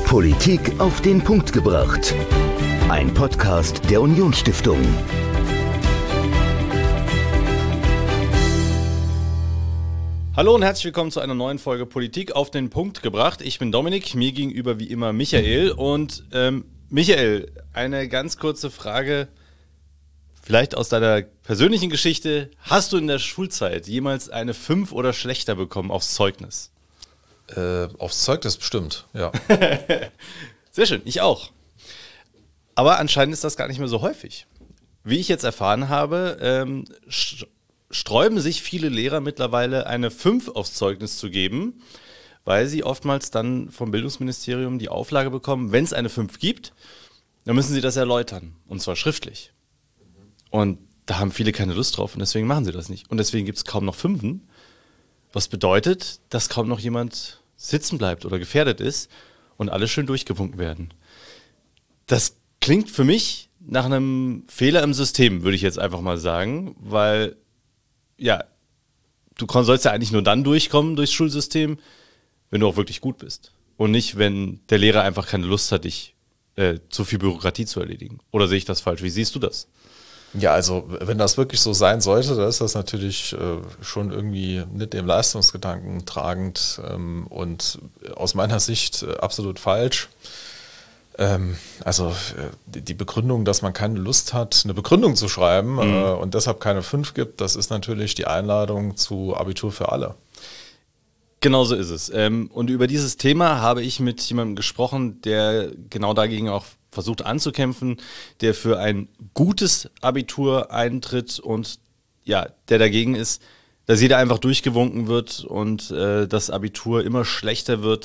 Politik auf den Punkt gebracht. Ein Podcast der Unionsstiftung. Hallo und herzlich willkommen zu einer neuen Folge Politik auf den Punkt gebracht. Ich bin Dominik, mir gegenüber wie immer Michael. Und Michael, eine ganz kurze Frage, vielleicht aus deiner persönlichen Geschichte. Hast du in der Schulzeit jemals eine 5 oder schlechter bekommen aufs Zeugnis? Aufs Zeugnis bestimmt, ja. Sehr schön, ich auch. Aber anscheinend ist das gar nicht mehr so häufig. Wie ich jetzt erfahren habe, sträuben sich viele Lehrer mittlerweile eine 5 aufs Zeugnis zu geben, weil sie oftmals dann vom Bildungsministerium die Auflage bekommen, wenn es eine 5 gibt, dann müssen sie das erläutern, und zwar schriftlich. Und da haben viele keine Lust drauf und deswegen machen sie das nicht. Und deswegen gibt es kaum noch 5, was bedeutet, dass kaum noch jemand sitzen bleibt oder gefährdet ist und alle schön durchgewunken werden. Das klingt für mich nach einem Fehler im System, würde ich jetzt einfach mal sagen, weil ja, du sollst ja eigentlich nur dann durchkommen durchs Schulsystem, wenn du auch wirklich gut bist. Und nicht, wenn der Lehrer einfach keine Lust hat, dich zu viel Bürokratie zu erledigen. Oder sehe ich das falsch? Wie siehst du das? Ja, also wenn das wirklich so sein sollte, dann ist das natürlich schon irgendwie nicht dem Leistungsgedanken tragend und aus meiner Sicht absolut falsch. Die Begründung, dass man keine Lust hat, eine Begründung zu schreiben und deshalb keine 5 gibt, das ist natürlich die Einladung zu Abitur für alle. Genau so ist es. Und über dieses Thema habe ich mit jemandem gesprochen, der genau dagegen auch versucht anzukämpfen, der für ein gutes Abitur eintritt und ja, der dagegen ist, dass jeder einfach durchgewunken wird und das Abitur immer schlechter wird.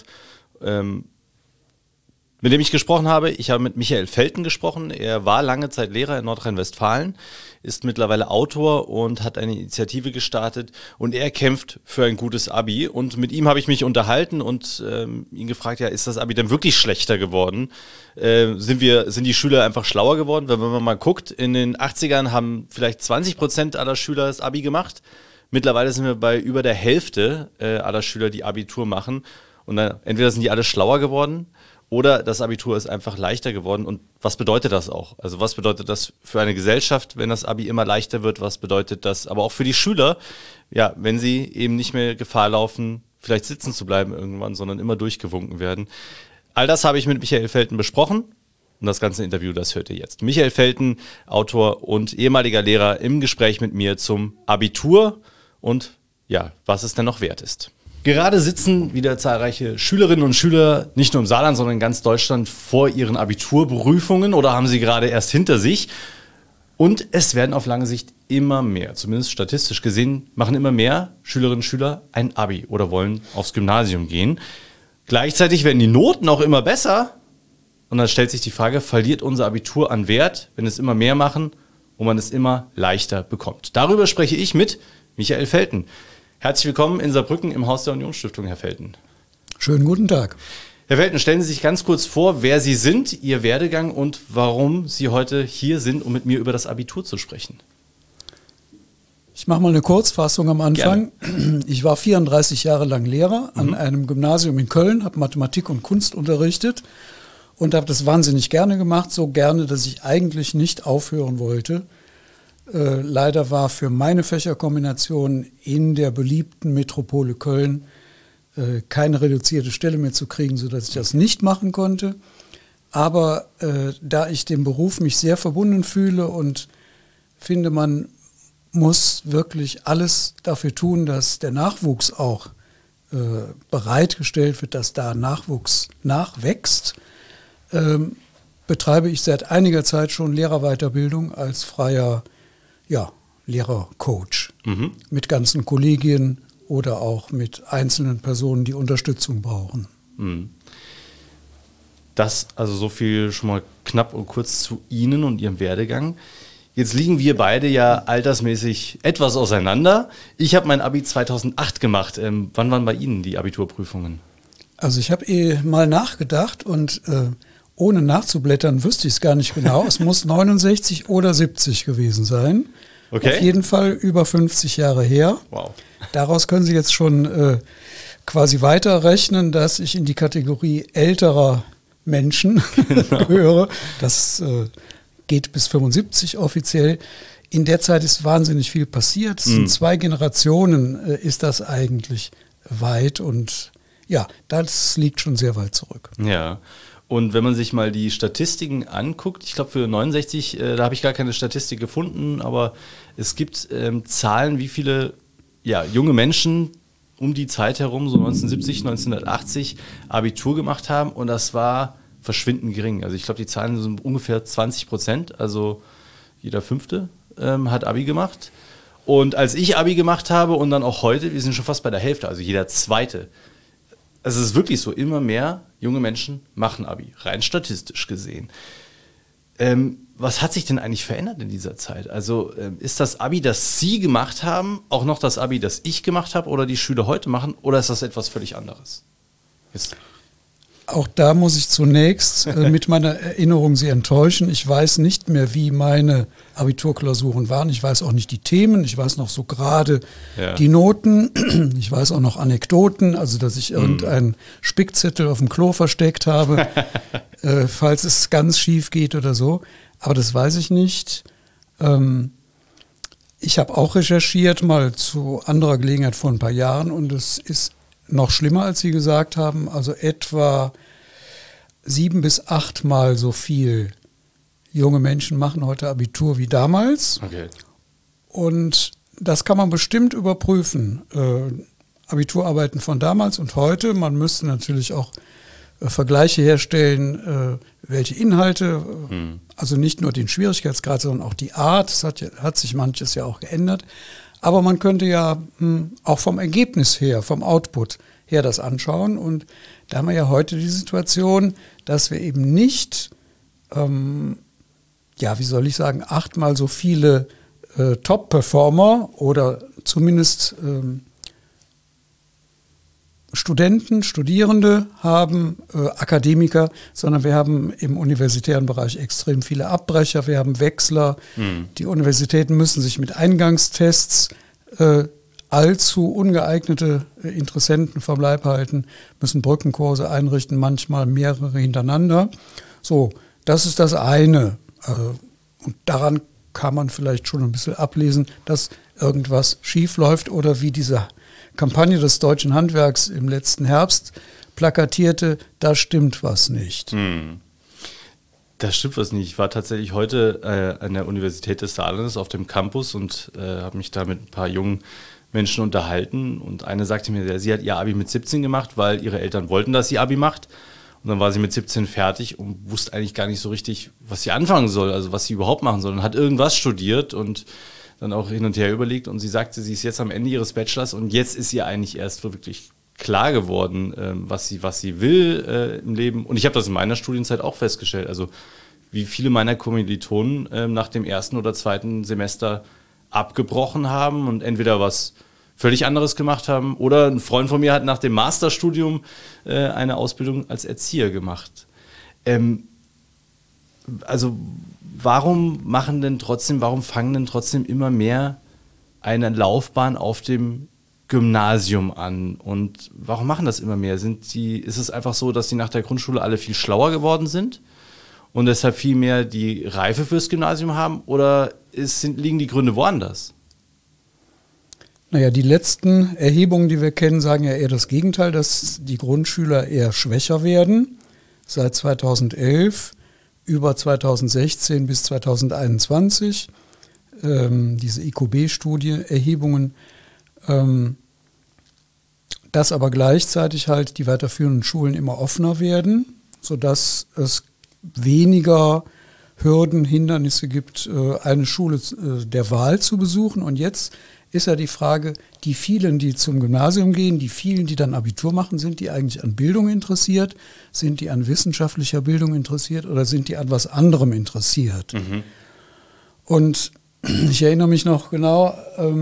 Mit dem ich gesprochen habe, ich habe mit Michael Felten gesprochen. Er war lange Zeit Lehrer in Nordrhein-Westfalen, ist mittlerweile Autor und hat eine Initiative gestartet und er kämpft für ein gutes Abi. Und mit ihm habe ich mich unterhalten und ihn gefragt, ja, ist das Abi denn wirklich schlechter geworden? Sind die Schüler einfach schlauer geworden? Wenn man mal guckt, in den 80ern haben vielleicht 20% aller Schüler das Abi gemacht. Mittlerweile sind wir bei über der Hälfte aller Schüler, die Abitur machen. Und dann, entweder sind die alle schlauer geworden, oder das Abitur ist einfach leichter geworden. Und was bedeutet das auch? Also was bedeutet das für eine Gesellschaft, wenn das Abi immer leichter wird? Was bedeutet das aber auch für die Schüler, ja, wenn sie eben nicht mehr Gefahr laufen, vielleicht sitzen zu bleiben irgendwann, sondern immer durchgewunken werden? All das habe ich mit Michael Felten besprochen. Und das ganze Interview, das hört ihr jetzt. Michael Felten, Autor und ehemaliger Lehrer, im Gespräch mit mir zum Abitur und ja, was es denn noch wert ist. Gerade sitzen wieder zahlreiche Schülerinnen und Schüler, nicht nur im Saarland, sondern in ganz Deutschland, vor ihren Abiturprüfungen oder haben sie gerade erst hinter sich. Und es werden auf lange Sicht immer mehr, zumindest statistisch gesehen, machen immer mehr Schülerinnen und Schüler ein Abi oder wollen aufs Gymnasium gehen. Gleichzeitig werden die Noten auch immer besser. Und dann stellt sich die Frage, verliert unser Abitur an Wert, wenn es immer mehr machen und man es immer leichter bekommt? Darüber spreche ich mit Michael Felten. Herzlich willkommen in Saarbrücken im Haus der Unionsstiftung, Herr Felten. Schönen guten Tag. Herr Felten, stellen Sie sich ganz kurz vor, wer Sie sind, Ihr Werdegang und warum Sie heute hier sind, um mit mir über das Abitur zu sprechen. Ich mache mal eine Kurzfassung am Anfang. Gerne. Ich war 34 Jahre lang Lehrer an einem Gymnasium in Köln, habe Mathematik und Kunst unterrichtet und habe das wahnsinnig gerne gemacht, so gerne, dass ich eigentlich nicht aufhören wollte. Leider war für meine Fächerkombination in der beliebten Metropole Köln keine reduzierte Stelle mehr zu kriegen, sodass ich das nicht machen konnte. Aber da ich dem Beruf mich sehr verbunden fühle und finde, man muss wirklich alles dafür tun, dass der Nachwuchs auch bereitgestellt wird, dass da Nachwuchs nachwächst, betreibe ich seit einiger Zeit schon Lehrerweiterbildung als freier Lehrercoach mit ganzen Kollegien oder auch mit einzelnen Personen, die Unterstützung brauchen. Das also so viel schon mal knapp und kurz zu Ihnen und Ihrem Werdegang. Jetzt liegen wir beide ja altersmäßig etwas auseinander. Ich habe mein Abi 2008 gemacht. Wann waren bei Ihnen die Abiturprüfungen? Also ich habe mal nachgedacht und ohne nachzublättern wüsste ich es gar nicht genau. Es muss 69 oder 70 gewesen sein. Okay. Auf jeden Fall über 50 Jahre her. Wow. Daraus können Sie jetzt schon quasi weiterrechnen, dass ich in die Kategorie älterer Menschen gehöre. Das geht bis 75 offiziell. In der Zeit ist wahnsinnig viel passiert. Es sind 2 Generationen, ist das eigentlich weit. Und ja, das liegt schon sehr weit zurück. Ja. Und wenn man sich mal die Statistiken anguckt, ich glaube für 69, da habe ich gar keine Statistik gefunden, aber es gibt Zahlen, wie viele junge Menschen um die Zeit herum, so 1970, 1980, Abitur gemacht haben, und das war verschwindend gering. Also ich glaube, die Zahlen sind ungefähr 20%, also jeder 5. Hat Abi gemacht. Und als ich Abi gemacht habe und dann auch heute, wir sind schon fast bei der Hälfte, also jeder 2. Also es ist wirklich so, immer mehr junge Menschen machen Abi, rein statistisch gesehen. Was hat sich denn eigentlich verändert in dieser Zeit? Also ist das Abi, das Sie gemacht haben, auch noch das Abi, das ich gemacht habe oder die Schüler heute machen, oder ist das etwas völlig anderes? Jetzt. Auch da muss ich zunächst mit meiner Erinnerung Sie enttäuschen. Ich weiß nicht mehr, wie meine Abiturklausuren waren. Ich weiß auch nicht die Themen. Ich weiß noch so gerade die Noten. Ich weiß auch noch Anekdoten, also dass ich irgendeinen Spickzettel auf dem Klo versteckt habe, falls es ganz schief geht oder so. Aber das weiß ich nicht. Ich habe auch recherchiert, mal zu anderer Gelegenheit vor ein paar Jahren, und es ist noch schlimmer, als Sie gesagt haben, also etwa 7 bis 8 Mal so viel junge Menschen machen heute Abitur wie damals. Okay. Und das kann man bestimmt überprüfen. Abiturarbeiten von damals und heute. Man müsste natürlich auch Vergleiche herstellen, welche Inhalte, also nicht nur den Schwierigkeitsgrad, sondern auch die Art. Es hat sich manches ja auch geändert. Aber man könnte ja auch vom Ergebnis her, vom Output her das anschauen. Und da haben wir ja heute die Situation, dass wir eben nicht, wie soll ich sagen, 8 Mal so viele Top-Performer oder zumindest Studenten, Studierende haben, Akademiker, sondern wir haben im universitären Bereich extrem viele Abbrecher, wir haben Wechsler. Die Universitäten müssen sich mit Eingangstests allzu ungeeignete Interessenten vom Leib halten, müssen Brückenkurse einrichten, manchmal mehrere hintereinander. So, das ist das eine. Und daran kann man vielleicht schon ein bisschen ablesen, dass irgendwas schief läuft, oder wie diese Kampagne des deutschen Handwerks im letzten Herbst plakatierte, da stimmt was nicht. Das stimmt was nicht. Ich war tatsächlich heute an der Universität des Saarlandes auf dem Campus und habe mich da mit ein paar jungen Menschen unterhalten. Und eine sagte mir, sie hat ihr Abi mit 17 gemacht, weil ihre Eltern wollten, dass sie Abi macht. Und dann war sie mit 17 fertig und wusste eigentlich gar nicht so richtig, was sie anfangen soll, also was sie überhaupt machen soll. Und hat irgendwas studiert und dann auch hin und her überlegt, und sie sagte, sie ist jetzt am Ende ihres Bachelors und jetzt ist ihr eigentlich erst wirklich klar geworden, was sie will im Leben. Und ich habe das in meiner Studienzeit auch festgestellt, also wie viele meiner Kommilitonen nach dem 1. oder 2. Semester abgebrochen haben und entweder was völlig anderes gemacht haben, oder ein Freund von mir hat nach dem Masterstudium eine Ausbildung als Erzieher gemacht. Also warum fangen denn trotzdem immer mehr eine Laufbahn auf dem Gymnasium an? Und warum machen das immer mehr? Ist es einfach so, dass die nach der Grundschule alle viel schlauer geworden sind und deshalb viel mehr die Reife fürs Gymnasium haben, oder liegen die Gründe woanders? Naja, die letzten Erhebungen, die wir kennen, sagen ja eher das Gegenteil, dass die Grundschüler eher schwächer werden. Seit 2011 über 2016 bis 2021, diese IQB-Studie, Erhebungen, dass aber gleichzeitig halt die weiterführenden Schulen immer offener werden, sodass es weniger Hürden, Hindernisse gibt, eine Schule der Wahl zu besuchen. Und jetzt ist ja die Frage, die vielen, die zum Gymnasium gehen, die vielen, die dann Abitur machen, sind die eigentlich an Bildung interessiert? Sind die an wissenschaftlicher Bildung interessiert oder sind die an was anderem interessiert? Und ich erinnere mich noch genau,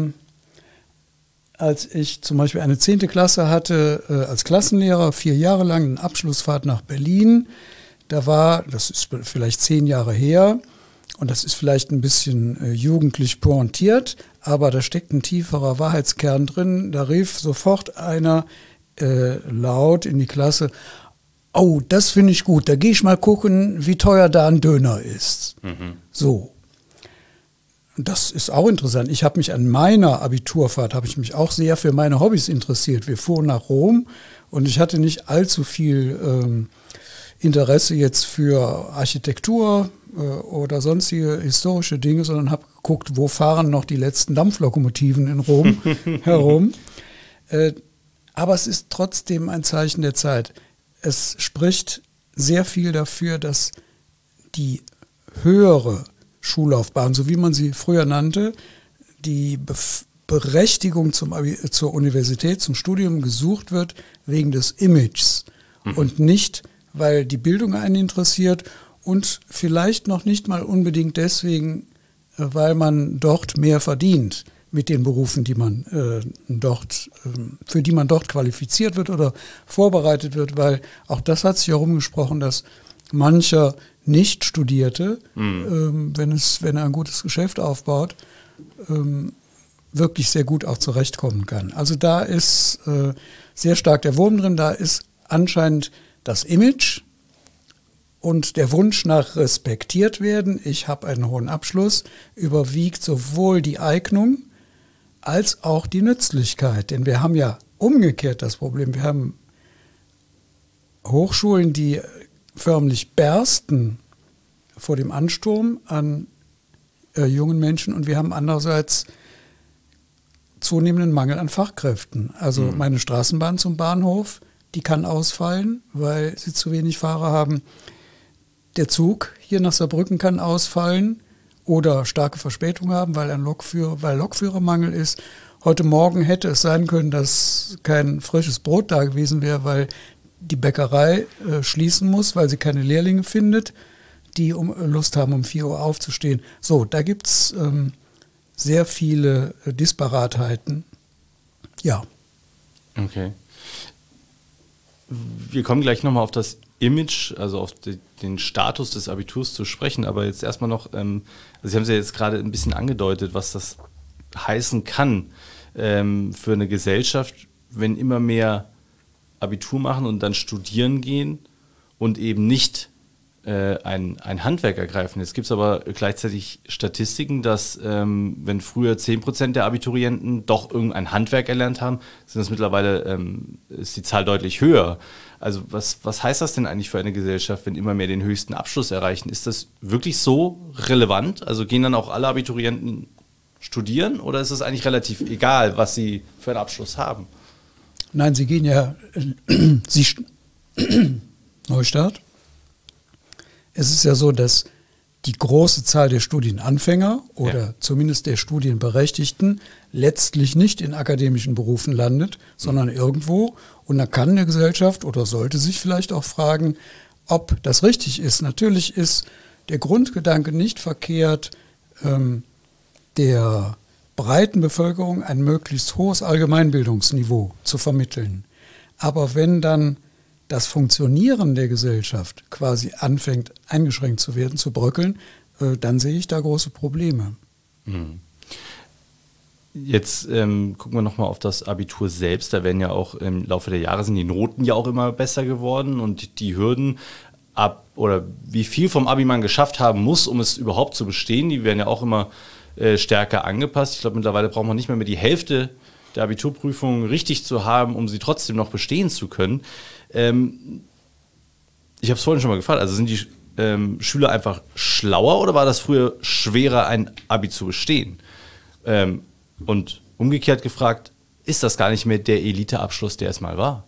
als ich zum Beispiel eine 10. Klasse hatte, als Klassenlehrer, 4 Jahre lang, eine Abschlussfahrt nach Berlin. Das ist vielleicht 10 Jahre her, und das ist vielleicht ein bisschen jugendlich pointiert, aber da steckt ein tieferer Wahrheitskern drin. Da rief sofort einer laut in die Klasse: oh, das finde ich gut, da gehe ich mal gucken, wie teuer da ein Döner ist. So. Das ist auch interessant. Ich habe mich an meiner Abiturfahrt, habe ich mich auch sehr für meine Hobbys interessiert. Wir fuhren nach Rom und ich hatte nicht allzu viel Interesse jetzt für Architektur oder sonstige historische Dinge, sondern habe geguckt, wo fahren noch die letzten Dampflokomotiven in Rom herum. Aber es ist trotzdem ein Zeichen der Zeit. Es spricht sehr viel dafür, dass die höhere Schullaufbahn, so wie man sie früher nannte, die Berechtigung zur Universität, zum Studium gesucht wird wegen des Images und nicht, weil die Bildung einen interessiert und vielleicht noch nicht mal unbedingt deswegen, weil man dort mehr verdient mit den Berufen, die man für die man dort qualifiziert wird oder vorbereitet wird, weil auch das hat sich herumgesprochen, dass mancher Nicht-Studierte, wenn er ein gutes Geschäft aufbaut, wirklich sehr gut auch zurechtkommen kann. Also da ist sehr stark der Wurm drin, da ist anscheinend das Image und der Wunsch nach respektiert werden, ich habe einen hohen Abschluss, überwiegt sowohl die Eignung als auch die Nützlichkeit. Denn wir haben ja umgekehrt das Problem, wir haben Hochschulen, die förmlich bersten vor dem Ansturm an jungen Menschen und wir haben andererseits zunehmenden Mangel an Fachkräften. Also meine Straßenbahn zum Bahnhof, die kann ausfallen, weil sie zu wenig Fahrer haben. Der Zug hier nach Saarbrücken kann ausfallen oder starke Verspätung haben, weil Lokführermangel ist. Heute Morgen hätte es sein können, dass kein frisches Brot da gewesen wäre, weil die Bäckerei schließen muss, weil sie keine Lehrlinge findet, die Lust haben, um 4 Uhr aufzustehen. So, da gibt es sehr viele Disparatheiten. Ja. Okay. Wir kommen gleich nochmal auf das Image, also auf den Status des Abiturs zu sprechen, aber jetzt erstmal noch, also Sie haben es ja jetzt gerade ein bisschen angedeutet, was das heißen kann für eine Gesellschaft, wenn immer mehr Abitur machen und dann studieren gehen und eben nicht ein Handwerk ergreifen. Jetzt gibt es aber gleichzeitig Statistiken, dass wenn früher 10% der Abiturienten doch irgendein Handwerk erlernt haben, sind das mittlerweile, ist die Zahl deutlich höher. Also was heißt das denn eigentlich für eine Gesellschaft, wenn immer mehr den höchsten Abschluss erreichen? Ist das wirklich so relevant? Also gehen dann auch alle Abiturienten studieren oder ist es eigentlich relativ egal, was sie für einen Abschluss haben? Nein, sie gehen ja, Neustart. Es ist ja so, dass die große Zahl der Studienanfänger oder zumindest der Studienberechtigten letztlich nicht in akademischen Berufen landet, sondern irgendwo. Und da kann eine Gesellschaft oder sollte sich vielleicht auch fragen, ob das richtig ist. Natürlich ist der Grundgedanke nicht verkehrt, der breiten Bevölkerung ein möglichst hohes Allgemeinbildungsniveau zu vermitteln. Aber wenn dann das Funktionieren der Gesellschaft quasi anfängt, eingeschränkt zu werden, zu bröckeln, dann sehe ich da große Probleme. Jetzt gucken wir nochmal auf das Abitur selbst. Da werden ja auch im Laufe der Jahre sind die Noten ja auch immer besser geworden und die Hürden oder wie viel vom Abi man geschafft haben muss, um es überhaupt zu bestehen, die werden ja auch immer stärker angepasst. Ich glaube, mittlerweile braucht man nicht mehr die Hälfte der Abiturprüfungen richtig zu haben, um sie trotzdem noch bestehen zu können. Ich habe es vorhin schon mal gefragt, also sind die Schüler einfach schlauer oder war das früher schwerer, ein Abi zu bestehen? Und umgekehrt gefragt, ist das gar nicht mehr der Eliteabschluss, der es mal war?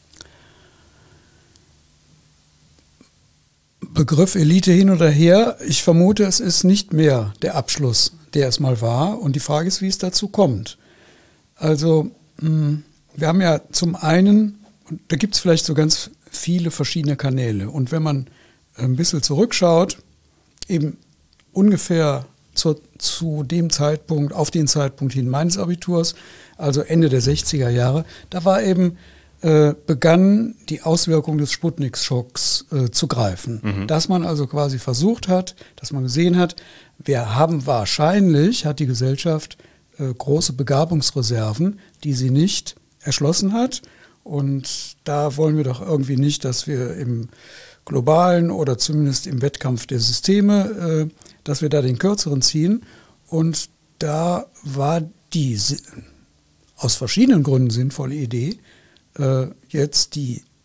Begriff Elite hin oder her, ich vermute, es ist nicht mehr der Abschluss, der es mal war. Und die Frage ist, wie es dazu kommt. Also wir haben ja zum einen, und da gibt es vielleicht so ganz viele verschiedene Kanäle. Und wenn man ein bisschen zurückschaut, eben ungefähr zu dem Zeitpunkt, auf den Zeitpunkt hin meines Abiturs, also Ende der 60er Jahre, da war eben begann die Auswirkung des Sputnik-Schocks zu greifen. Dass man also quasi versucht hat, dass man gesehen hat, wir haben wahrscheinlich, hat die Gesellschaft große Begabungsreserven, die sie nicht erschlossen hat. Und da wollen wir doch irgendwie nicht, dass wir im globalen oder zumindest im Wettkampf der Systeme, dass wir da den Kürzeren ziehen. Und da war die aus verschiedenen Gründen sinnvolle Idee, jetzt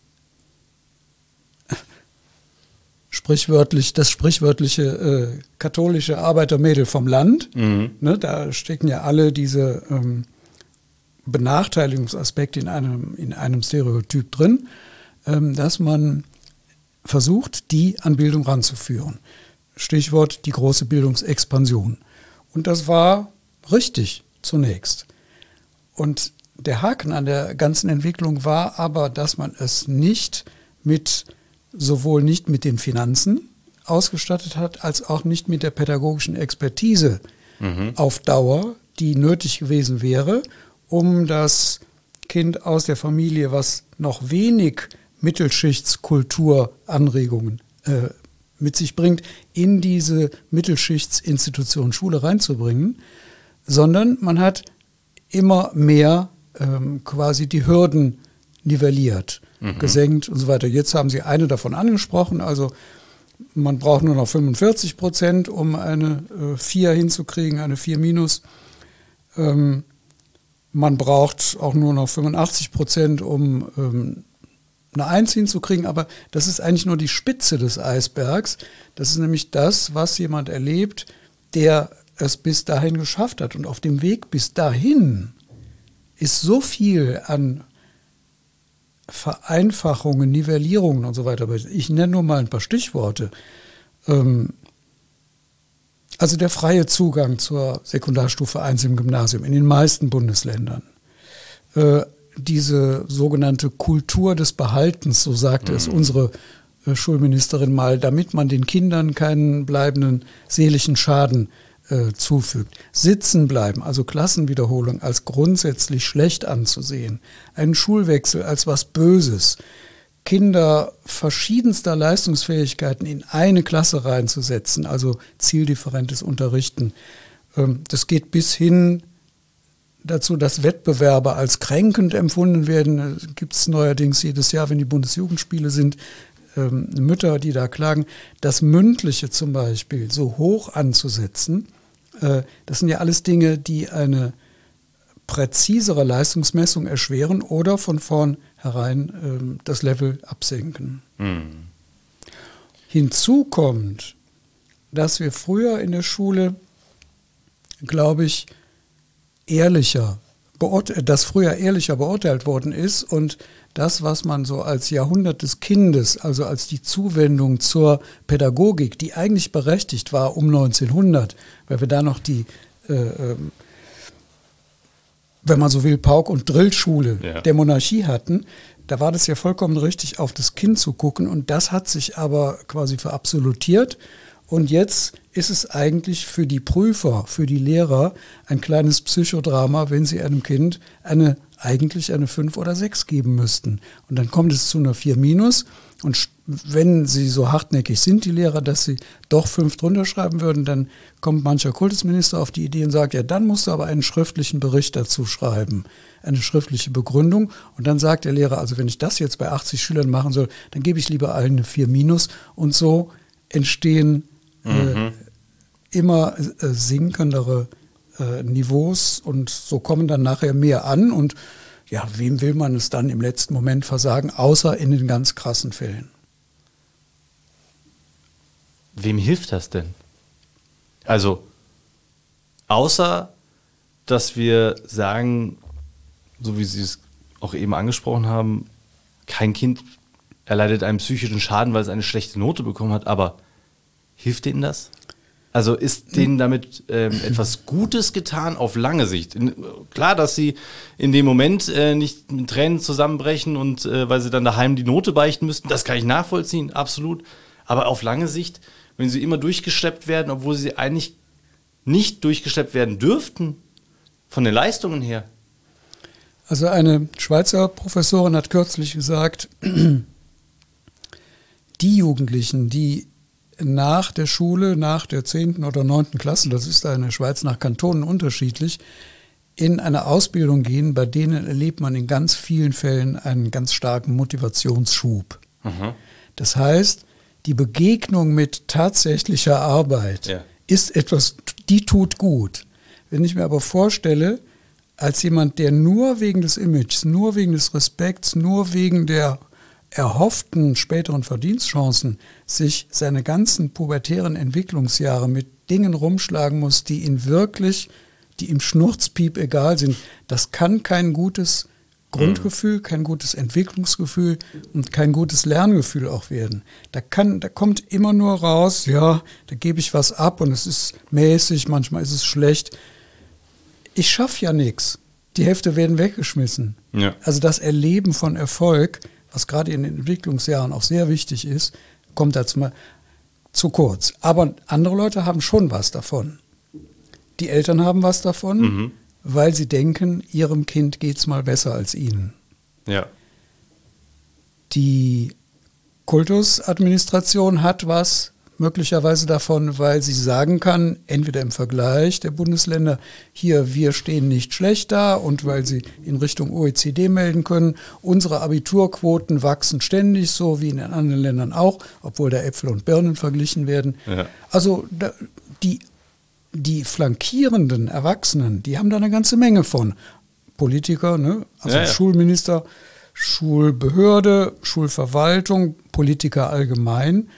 das sprichwörtliche katholische Arbeitermädel vom Land. Ne, da stecken ja alle diese Benachteiligungsaspekte in einem Stereotyp drin, dass man versucht, die an Bildung ranzuführen. Stichwort die große Bildungsexpansion. Und das war richtig zunächst. Und der Haken an der ganzen Entwicklung war aber, dass man es sowohl nicht mit den Finanzen ausgestattet hat, als auch nicht mit der pädagogischen Expertise auf Dauer, die nötig gewesen wäre, um das Kind aus der Familie, was noch wenig Mittelschichtskulturanregungen mit sich bringt, in diese Mittelschichtsinstitution Schule reinzubringen, sondern man hat immer mehr quasi die Hürden nivelliert, gesenkt und so weiter. Jetzt haben Sie eine davon angesprochen, also man braucht nur noch 45%, um eine 4 hinzukriegen, eine 4 minus. Man braucht auch nur noch 85%, um eine 1 hinzukriegen, aber das ist eigentlich nur die Spitze des Eisbergs. Das ist nämlich das, was jemand erlebt, der es bis dahin geschafft hat. Und auf dem Weg bis dahin ist so viel an Vereinfachungen, Nivellierungen und so weiter. Ich nenne nur mal ein paar Stichworte. Also der freie Zugang zur Sekundarstufe 1 im Gymnasium in den meisten Bundesländern. Diese sogenannte Kultur des Behaltens, so sagte es unsere Schulministerin mal, damit man den Kindern keinen bleibenden seelischen Schaden zufügt. Sitzen bleiben, also Klassenwiederholung, als grundsätzlich schlecht anzusehen. Einen Schulwechsel als was Böses. Kinder verschiedenster Leistungsfähigkeiten in eine Klasse reinzusetzen, also zieldifferentes Unterrichten. Das geht bis hin dazu, dass Wettbewerbe als kränkend empfunden werden. Gibt es neuerdings jedes Jahr, wenn die Bundesjugendspiele sind, Mütter, die da klagen. Das Mündliche zum Beispiel so hoch anzusetzen, das sind ja alles Dinge, die eine präzisere Leistungsmessung erschweren oder von vornherein das Level absenken. Hinzu kommt, dass wir früher in der Schule, glaube ich, dass früher ehrlicher beurteilt worden ist und das, was man so als Jahrhundert des Kindes, also als die Zuwendung zur Pädagogik, die eigentlich berechtigt war um 1900, weil wir da noch die, wenn man so will, Pauk- und Drillschule der Monarchie hatten, da war das ja vollkommen richtig, auf das Kind zu gucken und das hat sich aber quasi verabsolutiert. Und jetzt ist es eigentlich für die Prüfer, für die Lehrer ein kleines Psychodrama, wenn sie einem Kind eigentlich eine 5 oder 6 geben müssten. Und dann kommt es zu einer 4 minus. Und wenn sie so hartnäckig sind, die Lehrer, dass sie doch 5 drunter schreiben würden, dann kommt mancher Kultusminister auf die Idee und sagt, ja, dann musst du aber einen schriftlichen Bericht dazu schreiben, eine schriftliche Begründung. Und dann sagt der Lehrer, also wenn ich das jetzt bei 80 Schülern machen soll, dann gebe ich lieber allen eine 4 minus. Und so entstehen immer sinkendere Niveaus und so kommen dann nachher mehr an und ja, wem will man es dann im letzten Moment versagen, außer in den ganz krassen Fällen. Wem hilft das denn? Also, außer, dass wir sagen, so wie Sie es auch eben angesprochen haben, kein Kind erleidet einen psychischen Schaden, weil es eine schlechte Note bekommen hat, aber hilft denen das? Also ist denen damit etwas Gutes getan auf lange Sicht? Klar, dass sie in dem Moment nicht mit Tränen zusammenbrechen und weil sie dann daheim die Note beichten müssten, das kann ich nachvollziehen, absolut. Aber auf lange Sicht, wenn sie immer durchgeschleppt werden, obwohl sie eigentlich nicht durchgeschleppt werden dürften, von den Leistungen her. Also eine Schweizer Professorin hat kürzlich gesagt, die Jugendlichen, die nach der Schule, nach der 10. oder 9. Klasse, das ist da in der Schweiz nach Kantonen unterschiedlich, in eine Ausbildung gehen, bei denen erlebt man in ganz vielen Fällen einen ganz starken Motivationsschub. Das heißt, die Begegnung mit tatsächlicher Arbeit ist etwas, die tut gut. Wenn ich mir aber vorstelle, als jemand, der nur wegen des Images, nur wegen des Respekts, nur wegen der erhofften späteren Verdienstchancen sich seine ganzen pubertären Entwicklungsjahre mit Dingen rumschlagen muss, die ihn wirklich, die ihm Schnurzpiep egal sind, das kann kein gutes Grundgefühl, kein gutes Entwicklungsgefühl und kein gutes Lerngefühl auch werden. Da kommt immer nur raus, ja, da gebe ich was ab und es ist mäßig, manchmal ist es schlecht. Ich schaffe ja nichts. Die Hälfte werden weggeschmissen. Ja. Also das Erleben von Erfolg, was gerade in den Entwicklungsjahren auch sehr wichtig ist, kommt dazu mal zu kurz. Aber andere Leute haben schon was davon. Die Eltern haben was davon, weil sie denken, ihrem Kind geht es mal besser als ihnen. Ja. Die Kultusadministration hat was möglicherweise davon, weil sie sagen kann, entweder im Vergleich der Bundesländer, hier, wir stehen nicht schlecht da, und weil sie in Richtung OECD melden können, unsere Abiturquoten wachsen ständig, so wie in den anderen Ländern auch, obwohl da Äpfel und Birnen verglichen werden. Ja. Also die flankierenden Erwachsenen, die haben da eine ganze Menge von. Politiker, ne? Also Schulminister, Schulbehörde, Schulverwaltung, Politiker allgemein,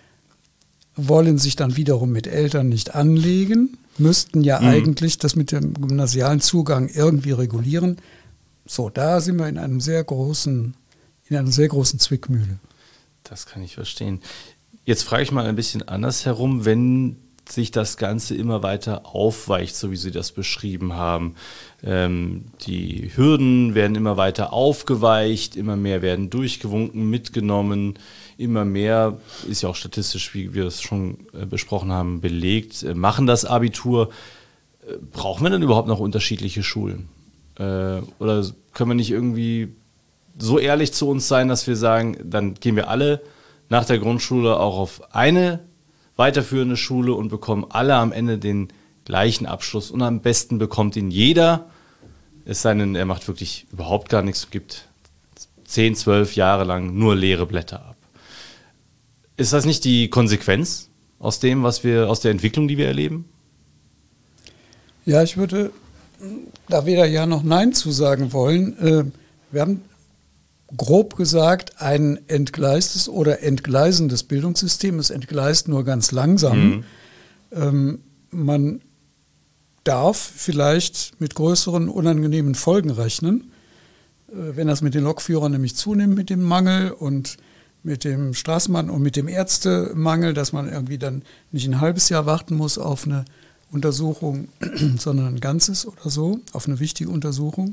wollen sich dann wiederum mit Eltern nicht anlegen, müssten ja eigentlich das mit dem gymnasialen Zugang irgendwie regulieren. So, da sind wir in einer sehr großen Zwickmühle. Das kann ich verstehen. Jetzt frage ich mal ein bisschen andersherum, wenn sich das Ganze immer weiter aufweicht, so wie Sie das beschrieben haben. Die Hürden werden immer weiter aufgeweicht, immer mehr werden durchgewunken, mitgenommen, immer mehr, ist ja auch statistisch, wie wir es schon besprochen haben, belegt, machen das Abitur. Brauchen wir denn überhaupt noch unterschiedliche Schulen? Oder können wir nicht irgendwie so ehrlich zu uns sein, dass wir sagen, dann gehen wir alle nach der Grundschule auch auf eine weiterführende Schule und bekommen alle am Ende den gleichen Abschluss, und am besten bekommt ihn jeder, es sei denn, er macht wirklich überhaupt gar nichts und gibt 10, 12 Jahre lang nur leere Blätter ab. Ist das nicht die Konsequenz aus dem, aus der Entwicklung, die wir erleben? Ja, ich würde da weder Ja noch Nein zu sagen wollen. Wir haben grob gesagt ein entgleistes oder entgleisendes Bildungssystem. Es entgleist nur ganz langsam. Man darf vielleicht mit größeren unangenehmen Folgen rechnen, wenn das mit den Lokführern nämlich zunimmt, mit dem Mangel und mit dem Straßenbahn und mit dem Ärztemangel, dass man irgendwie dann nicht ein halbes Jahr warten muss auf eine Untersuchung, sondern ein ganzes oder so, auf eine wichtige Untersuchung.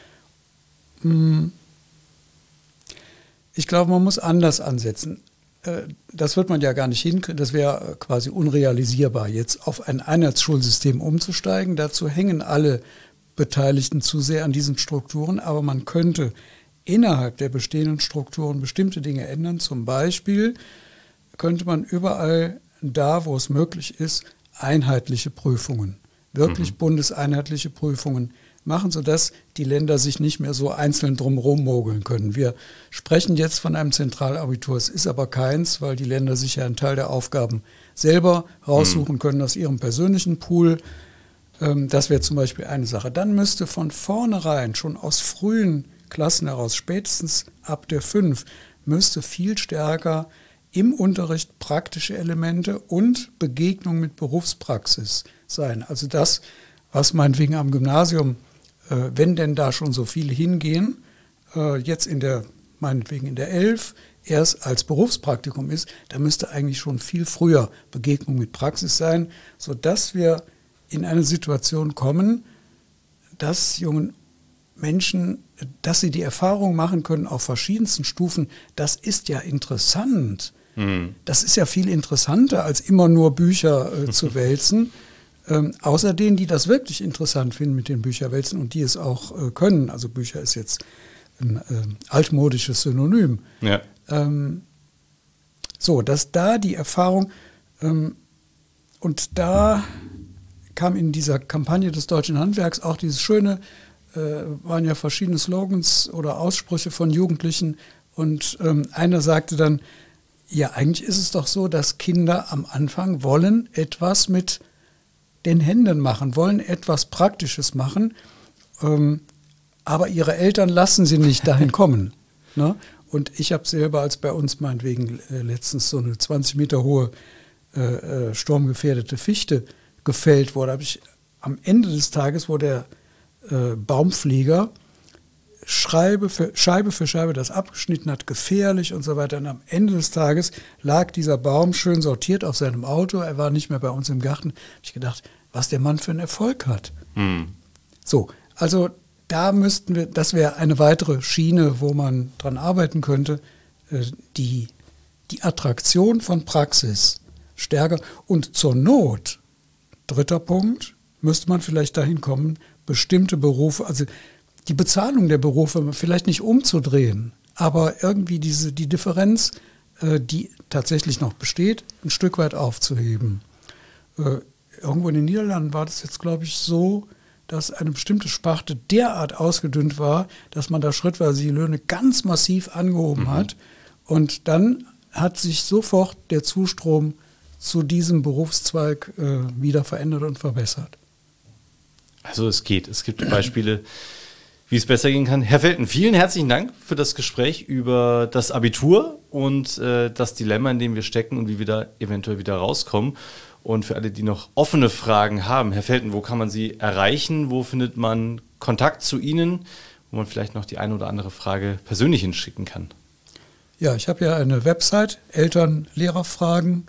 Ich glaube, man muss anders ansetzen. Das wird man ja gar nicht hinkriegen. Das wäre quasi unrealisierbar, jetzt auf ein Einheitsschulsystem umzusteigen. Dazu hängen alle Beteiligten zu sehr an diesen Strukturen. Aber man könnte innerhalb der bestehenden Strukturen bestimmte Dinge ändern. Zum Beispiel könnte man überall da, wo es möglich ist, einheitliche Prüfungen, wirklich bundeseinheitliche Prüfungen machen, sodass die Länder sich nicht mehr so einzeln drumherum mogeln können. Wir sprechen jetzt von einem Zentralabitur, es ist aber keins, weil die Länder sich ja einen Teil der Aufgaben selber raussuchen können aus ihrem persönlichen Pool. Das wäre zum Beispiel eine Sache. Dann müsste von vornherein, schon aus frühen Klassen heraus, spätestens ab der 5, müsste viel stärker im Unterricht praktische Elemente und Begegnung mit Berufspraxis sein. Also das, was meinetwegen am Gymnasium, wenn denn da schon so viele hingehen, jetzt meinetwegen in der 11 erst als Berufspraktikum ist, da müsste eigentlich schon viel früher Begegnung mit Praxis sein, sodass wir in eine Situation kommen, dass jungen Menschen, dass sie die Erfahrung machen können auf verschiedensten Stufen, das ist ja interessant. Das ist ja viel interessanter, als immer nur Bücher zu wälzen. Außer denen, die das wirklich interessant finden mit den Bücherwälzen und die es auch können. Also Bücher ist jetzt ein altmodisches Synonym. Ja. So, dass da die Erfahrung und da kam in dieser Kampagne des deutschen Handwerks auch dieses schöne, waren ja verschiedene Slogans oder Aussprüche von Jugendlichen. Und einer sagte dann, ja, eigentlich ist es doch so, dass Kinder am Anfang wollen etwas mit den Händen machen, wollen etwas Praktisches machen, aber ihre Eltern lassen sie nicht dahin kommen. Ne? Und ich habe selber, als bei uns meinetwegen letztens so eine 20 Meter hohe sturmgefährdete Fichte gefällt wurde, habe ich am Ende des Tages, wo der Baumflieger Scheibe für Scheibe das abgeschnitten hat, gefährlich und so weiter. Und am Ende des Tages lag dieser Baum schön sortiert auf seinem Auto. Er war nicht mehr bei uns im Garten. Habe ich gedacht, was der Mann für einen Erfolg hat. So, also da müssten wir, das wäre eine weitere Schiene, wo man dran arbeiten könnte, die Attraktion von Praxis stärker. Und zur Not, dritter Punkt, müsste man vielleicht dahin kommen, bestimmte Berufe, also die Bezahlung der Berufe vielleicht nicht umzudrehen, aber irgendwie die Differenz, die tatsächlich noch besteht, ein Stück weit aufzuheben. Irgendwo in den Niederlanden war das jetzt, glaube ich, so, dass eine bestimmte Sparte derart ausgedünnt war, dass man da schrittweise die Löhne ganz massiv angehoben hat. Und dann hat sich sofort der Zustrom zu diesem Berufszweig wieder verändert und verbessert. Also es geht. Es gibt Beispiele, wie es besser gehen kann. Herr Felten, vielen herzlichen Dank für das Gespräch über das Abitur und das Dilemma, in dem wir stecken und wie wir da eventuell wieder rauskommen. Und für alle, die noch offene Fragen haben, Herr Felten, wo kann man Sie erreichen? Wo findet man Kontakt zu Ihnen, wo man vielleicht noch die eine oder andere Frage persönlich hinschicken kann? Ja, ich habe ja eine Website, Eltern-Lehrer-Fragen,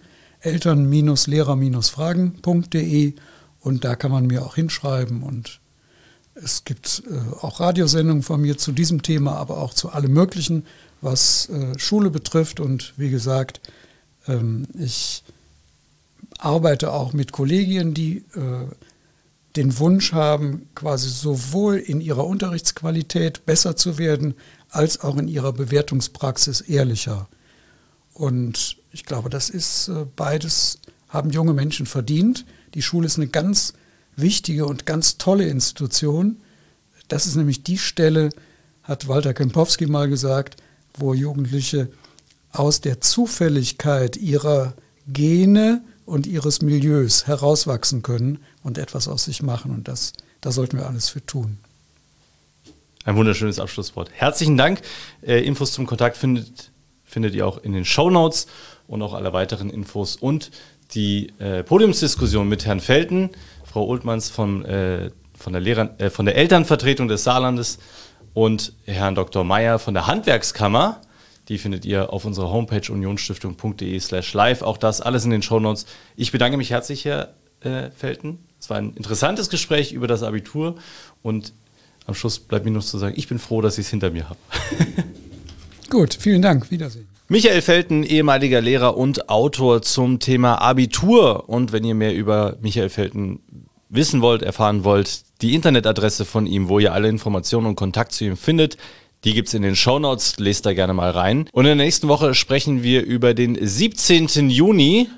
eltern-lehrer-fragen.de, und da kann man mir auch hinschreiben, und es gibt auch Radiosendungen von mir zu diesem Thema, aber auch zu allem Möglichen, was Schule betrifft. Und wie gesagt, ich arbeite auch mit Kollegien, die den Wunsch haben, quasi sowohl in ihrer Unterrichtsqualität besser zu werden, als auch in ihrer Bewertungspraxis ehrlicher. Und ich glaube, das ist beides, haben junge Menschen verdient. Die Schule ist eine ganz wichtige und ganz tolle Institution. Das ist nämlich die Stelle, hat Walter Kempowski mal gesagt, wo Jugendliche aus der Zufälligkeit ihrer Gene und ihres Milieus herauswachsen können und etwas aus sich machen. Und da sollten wir alles für tun. Ein wunderschönes Abschlusswort. Herzlichen Dank. Infos zum Kontakt findet ihr auch in den Shownotes und auch alle weiteren Infos und die Podiumsdiskussion mit Herrn Felten, Frau Oltmanns von der Elternvertretung des Saarlandes und Herrn Dr. Meyer von der Handwerkskammer. Die findet ihr auf unserer Homepage unionstiftung.de/live. Auch das alles in den Shownotes. Ich bedanke mich herzlich, Herr Felten. Es war ein interessantes Gespräch über das Abitur. Und am Schluss bleibt mir noch zu sagen, ich bin froh, dass ich es hinter mir habe. Gut, vielen Dank. Wiedersehen. Michael Felten, ehemaliger Lehrer und Autor zum Thema Abitur. Und wenn ihr mehr über Michael Felten wissen wollt, erfahren wollt, die Internetadresse von ihm, wo ihr alle Informationen und Kontakt zu ihm findet, die gibt es in den Shownotes, lest da gerne mal rein. Und in der nächsten Woche sprechen wir über den 17. Juni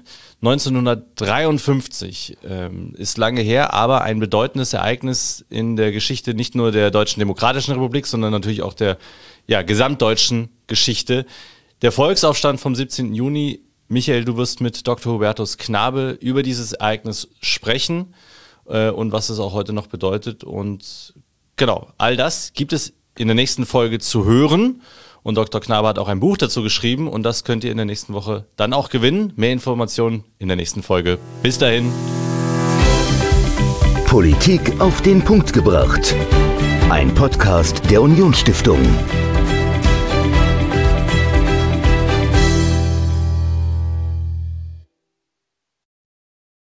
1953. Ist lange her, aber ein bedeutendes Ereignis in der Geschichte nicht nur der Deutschen Demokratischen Republik, sondern natürlich auch der gesamtdeutschen Geschichte. Der Volksaufstand vom 17. Juni. Michael, du wirst mit Dr. Hubertus Knabe über dieses Ereignis sprechen und was es auch heute noch bedeutet. Und genau, all das gibt es in der nächsten Folge zu hören. Und Dr. Knabe hat auch ein Buch dazu geschrieben und das könnt ihr in der nächsten Woche dann auch gewinnen. Mehr Informationen in der nächsten Folge. Bis dahin. Politik auf den Punkt gebracht. Ein Podcast der Unionsstiftung.